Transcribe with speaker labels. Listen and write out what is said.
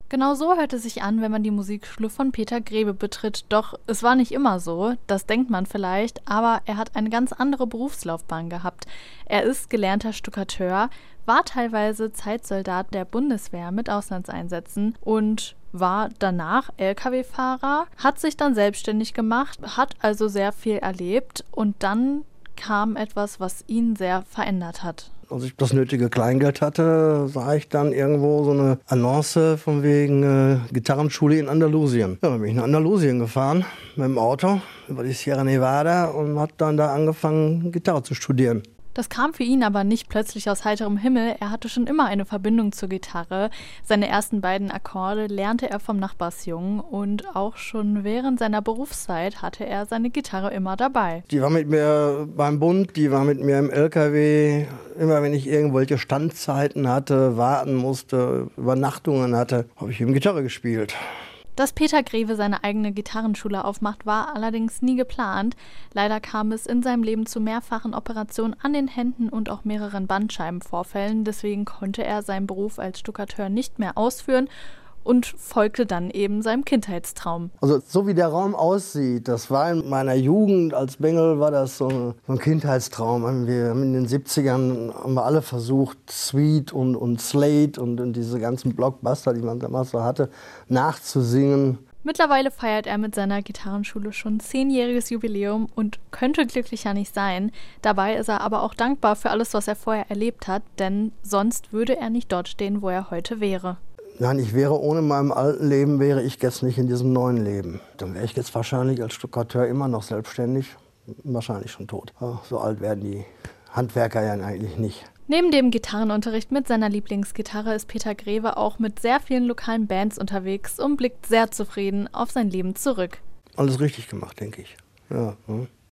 Speaker 1: Genau so hört es sich an, wenn man die Musikschule von Peter Grebe betritt. Doch es war nicht immer so, das denkt man vielleicht, aber er hat eine ganz andere Berufslaufbahn gehabt. Er ist gelernter Stuckateur, war teilweise Zeitsoldat der Bundeswehr mit Auslandseinsätzen und war danach Lkw-Fahrer, hat sich dann selbstständig gemacht, hat also sehr viel erlebt und dann kam etwas, was ihn sehr verändert hat.
Speaker 2: Als ich das nötige Kleingeld hatte, sah ich dann irgendwo so eine Annonce von wegen Gitarrenschule in Andalusien. Ja, dann bin ich nach Andalusien gefahren mit dem Auto über die Sierra Nevada und habe dann da angefangen, Gitarre zu studieren.
Speaker 1: Das kam für ihn aber nicht plötzlich aus heiterem Himmel. Er hatte schon immer eine Verbindung zur Gitarre. Seine ersten beiden Akkorde lernte er vom Nachbarsjungen und auch schon während seiner Berufszeit hatte er seine Gitarre immer dabei.
Speaker 2: Die war mit mir beim Bund, die war mit mir im LKW. Immer wenn ich irgendwelche Standzeiten hatte, warten musste, Übernachtungen hatte, habe ich ihm Gitarre gespielt.
Speaker 1: Dass Peter Grebe seine eigene Gitarrenschule aufmacht, war allerdings nie geplant. Leider kam es in seinem Leben zu mehrfachen Operationen an den Händen und auch mehreren Bandscheibenvorfällen. Deswegen konnte er seinen Beruf als Stuckateur nicht mehr ausführen und folgte dann eben seinem Kindheitstraum.
Speaker 2: Also so wie der Raum aussieht, das war in meiner Jugend als Bengel, war das so ein Kindheitstraum. Wir haben in den 70ern haben wir alle versucht, Sweet und Slate und diese ganzen Blockbuster, die man damals so hatte, nachzusingen.
Speaker 1: Mittlerweile feiert er mit seiner Gitarrenschule schon 10-jähriges Jubiläum und könnte glücklicher nicht sein. Dabei ist er aber auch dankbar für alles, was er vorher erlebt hat, denn sonst würde er nicht dort stehen, wo er heute wäre.
Speaker 2: Nein, ich wäre ohne meinem alten Leben, wäre ich jetzt nicht in diesem neuen Leben. Dann wäre ich jetzt wahrscheinlich als Stuckateur immer noch selbstständig, wahrscheinlich schon tot. So alt werden die Handwerker ja eigentlich nicht.
Speaker 1: Neben dem Gitarrenunterricht mit seiner Lieblingsgitarre ist Peter Grebe auch mit sehr vielen lokalen Bands unterwegs und blickt sehr zufrieden auf sein Leben zurück.
Speaker 2: Alles richtig gemacht, denke ich. Ja.